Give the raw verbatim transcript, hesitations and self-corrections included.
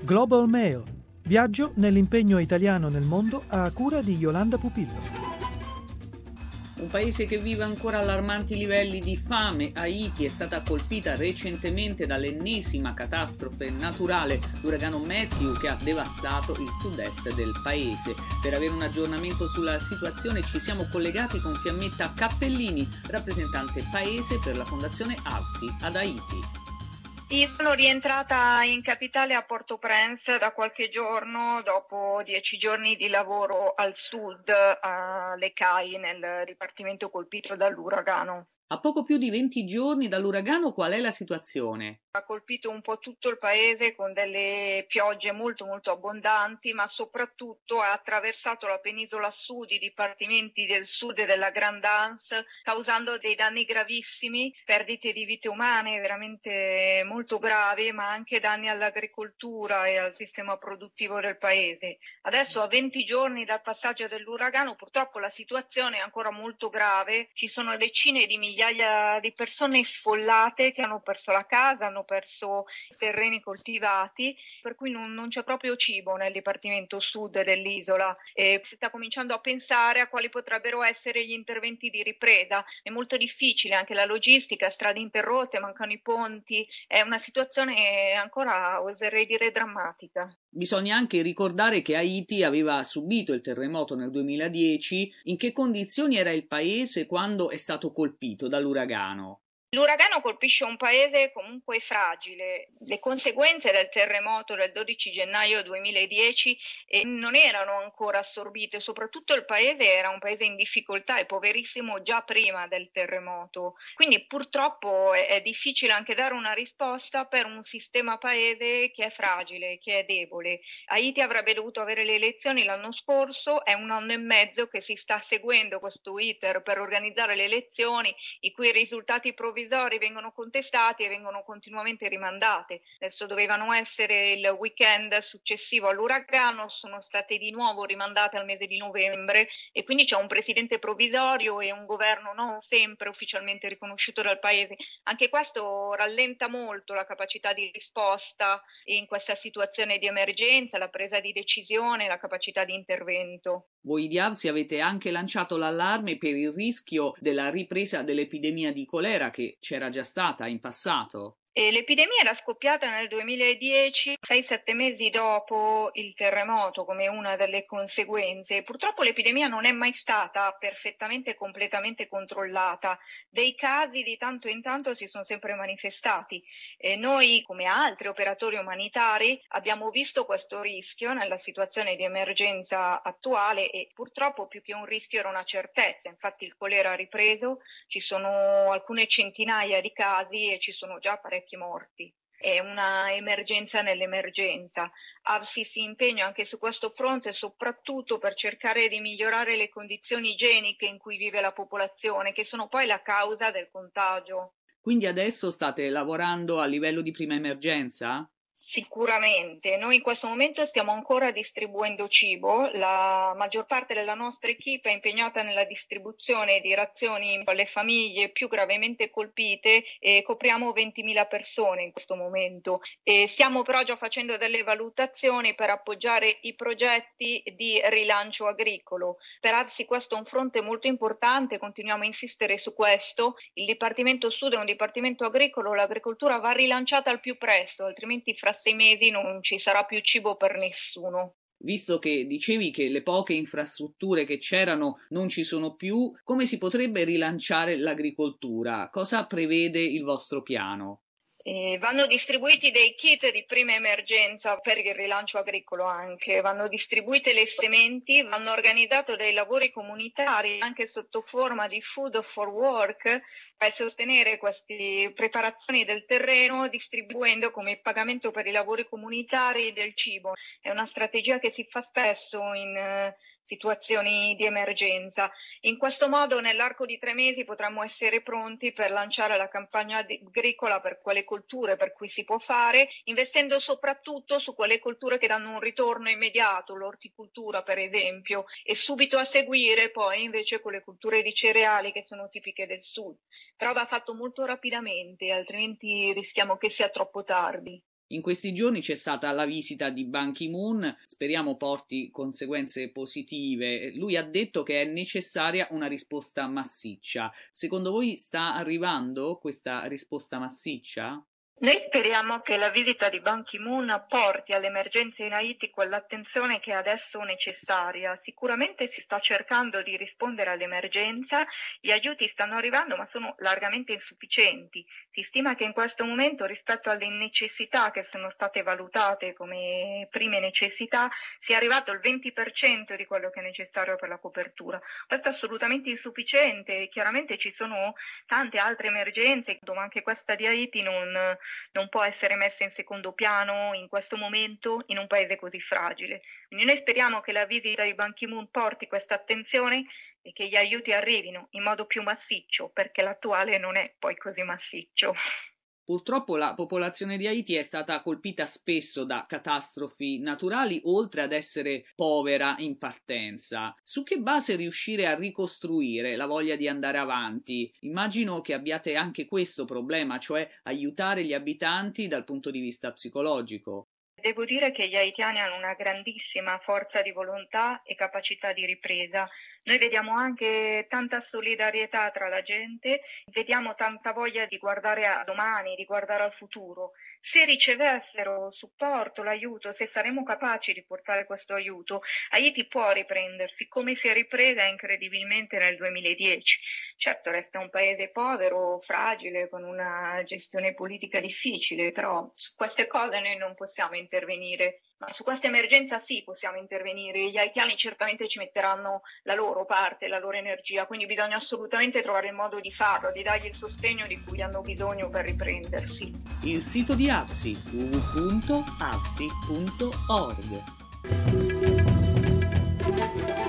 Global Mail. Viaggio nell'impegno italiano nel mondo a cura di Yolanda Pupillo. Un paese che vive ancora allarmanti livelli di fame, Haiti, è stata colpita recentemente dall'ennesima catastrofe naturale, l'uragano Matthew, che ha devastato il sud-est del paese. Per avere un aggiornamento sulla situazione ci siamo collegati con Fiammetta Cappellini, rappresentante paese per la Fondazione ALSI ad Haiti. Io sono rientrata in capitale a Port-au-Prince da qualche giorno, dopo dieci giorni di lavoro al sud, a Le Cayes, nel dipartimento colpito dall'uragano. A poco più di venti giorni dall'uragano, qual è la situazione? Ha colpito un po' tutto il paese con delle piogge molto molto abbondanti, ma soprattutto ha attraversato la penisola sud, i dipartimenti del sud e della Grande Anse, causando dei danni gravissimi, perdite di vite umane veramente molto gravi, ma anche danni all'agricoltura e al sistema produttivo del paese. Adesso, a venti giorni dal passaggio dell'uragano, purtroppo la situazione è ancora molto grave. Ci sono decine di migliaia di persone sfollate che hanno perso la casa, hanno perso i terreni coltivati, per cui non, non c'è proprio cibo nel dipartimento sud dell'isola e si sta cominciando a pensare a quali potrebbero essere gli interventi di ripresa. È molto difficile anche la logistica, strade interrotte, mancano i ponti, è una situazione ancora, oserei dire, drammatica. Bisogna anche ricordare che Haiti aveva subito il terremoto nel duemiladieci. In che condizioni era il paese quando è stato colpito dall'uragano? L'uragano colpisce un paese comunque fragile. Le conseguenze del terremoto del dodici gennaio duemiladieci eh, non erano ancora assorbite, soprattutto il paese era un paese in difficoltà e poverissimo già prima del terremoto. Quindi purtroppo è, è difficile anche dare una risposta per un sistema paese che è fragile, che è debole. Haiti avrebbe dovuto avere le elezioni l'anno scorso, è un anno e mezzo che si sta seguendo questo iter per organizzare le elezioni, i cui risultati provvisori vengono contestati e vengono continuamente rimandate. Adesso dovevano essere il weekend successivo all'uragano, sono state di nuovo rimandate al mese di novembre e quindi c'è un presidente provvisorio e un governo non sempre ufficialmente riconosciuto dal paese. Anche questo rallenta molto la capacità di risposta in questa situazione di emergenza, la presa di decisione, la capacità di intervento. Voi di ALSI avete anche lanciato l'allarme per il rischio della ripresa dell'epidemia di colera che c'era già stata in passato. E l'epidemia era scoppiata nel duemiladieci, sei sette mesi dopo il terremoto, come una delle conseguenze. Purtroppo l'epidemia non è mai stata perfettamente e completamente controllata. Dei casi di tanto in tanto si sono sempre manifestati. E noi, come altri operatori umanitari, abbiamo visto questo rischio nella situazione di emergenza attuale e purtroppo più che un rischio era una certezza. Infatti il colera ha ripreso, ci sono alcune centinaia di casi e ci sono già parecchi morti. È una emergenza nell'emergenza. ALSI si impegna anche su questo fronte, soprattutto per cercare di migliorare le condizioni igieniche in cui vive la popolazione, che sono poi la causa del contagio. Quindi adesso state lavorando a livello di prima emergenza? Sicuramente, noi in questo momento stiamo ancora distribuendo cibo, la maggior parte della nostra equipe è impegnata nella distribuzione di razioni alle famiglie più gravemente colpite e copriamo ventimila persone in questo momento. E stiamo però già facendo delle valutazioni per appoggiare i progetti di rilancio agricolo. Per ALSI questo è un fronte molto importante, continuiamo a insistere su questo. Il Dipartimento Sud è un dipartimento agricolo, l'agricoltura va rilanciata al più presto, altrimenti fra sei mesi non ci sarà più cibo per nessuno. Visto che dicevi che le poche infrastrutture che c'erano non ci sono più, come si potrebbe rilanciare l'agricoltura? Cosa prevede il vostro piano? Eh, vanno distribuiti dei kit di prima emergenza per il rilancio agricolo anche, vanno distribuite le sementi, vanno organizzati dei lavori comunitari anche sotto forma di food for work per sostenere queste preparazioni del terreno distribuendo come pagamento per i lavori comunitari del cibo. È una strategia che si fa spesso in uh, situazioni di emergenza. In questo modo nell'arco di tre mesi potremmo essere pronti per lanciare la campagna agricola per quelle colture per cui si può fare, investendo soprattutto su quelle colture che danno un ritorno immediato, l'orticoltura per esempio, e subito a seguire poi invece quelle colture di cereali che sono tipiche del sud. Però va fatto molto rapidamente, altrimenti rischiamo che sia troppo tardi. In questi giorni c'è stata la visita di Ban Ki-moon, speriamo porti conseguenze positive. Lui ha detto che è necessaria una risposta massiccia. Secondo voi sta arrivando questa risposta massiccia? Noi speriamo che la visita di Ban Ki-moon porti all'emergenza in Haiti quell'attenzione che è adesso necessaria. Sicuramente si sta cercando di rispondere all'emergenza, gli aiuti stanno arrivando ma sono largamente insufficienti. Si stima che in questo momento rispetto alle necessità che sono state valutate come prime necessità sia arrivato il venti per cento di quello che è necessario per la copertura. Questo è assolutamente insufficiente, chiaramente ci sono tante altre emergenze, ma anche questa di Haiti non non può essere messa in secondo piano in questo momento in un paese così fragile. Quindi noi speriamo che la visita di Ban Ki-moon porti questa attenzione e che gli aiuti arrivino in modo più massiccio, perché l'attuale non è poi così massiccio. Purtroppo la popolazione di Haiti è stata colpita spesso da catastrofi naturali, oltre ad essere povera in partenza. Su che base riuscire a ricostruire la voglia di andare avanti? Immagino che abbiate anche questo problema, cioè aiutare gli abitanti dal punto di vista psicologico. Devo dire che gli haitiani hanno una grandissima forza di volontà e capacità di ripresa. Noi vediamo anche tanta solidarietà tra la gente, vediamo tanta voglia di guardare a domani, di guardare al futuro. Se ricevessero supporto, l'aiuto, se saremo capaci di portare questo aiuto, Haiti può riprendersi, come si è ripresa incredibilmente nel duemiladieci. Certo, resta un paese povero, fragile, con una gestione politica difficile, però su queste cose noi non possiamo intervenire. intervenire. Ma su questa emergenza sì possiamo intervenire, gli haitiani certamente ci metteranno la loro parte, la loro energia, quindi bisogna assolutamente trovare il modo di farlo, di dargli il sostegno di cui hanno bisogno per riprendersi. Il sito di A V S I, w w w punto a v s i punto org.